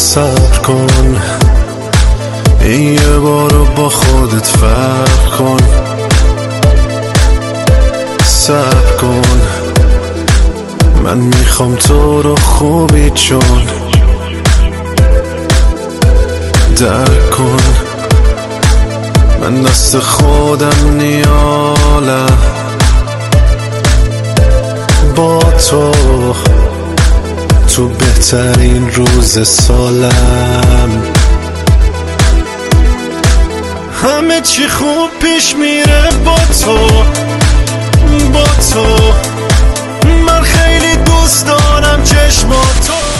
صبر کن، این یه بارو با خودت فرق کن. صبر کن، من میخوام تو رو خوبی چون درک کن، من دست خودم نیالم با تو بهترین روز سالم. همه چی خوب پیش میره با تو، من خیلی دوست دارم چشماتو.